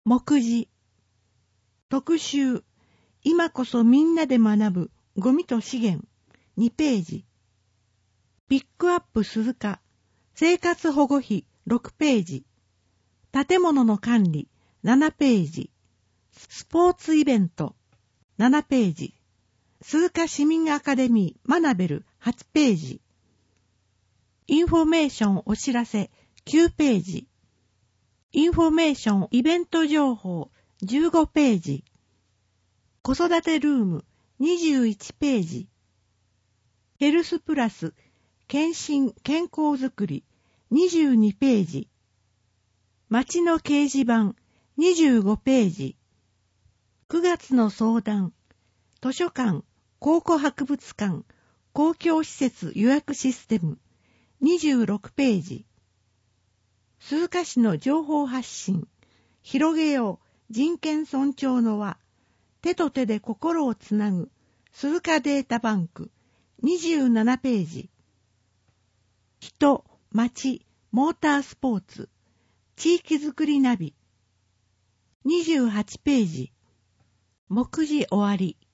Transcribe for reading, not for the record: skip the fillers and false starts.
目次特集今こそみんなで学ぶゴミと資源2ページピックアップ鈴鹿生活保護費6ページ建物の管理7ページスポーツイベント7ページ鈴鹿市民アカデミーマナベル8ページインフォメーションお知らせ9ページインフォメーションイベント情報15ページ子育てルーム21ページヘルスプラス検診健康づくり22ページ町の掲示板25ページ9月の相談図書館考古博物館公共施設予約システム26ページ鈴鹿市の情報発信広げよう人権尊重の輪手と手で心をつなぐ鈴鹿データバンク27ページ人、町、モータースポーツ地域づくりナビ28ページ目次終わり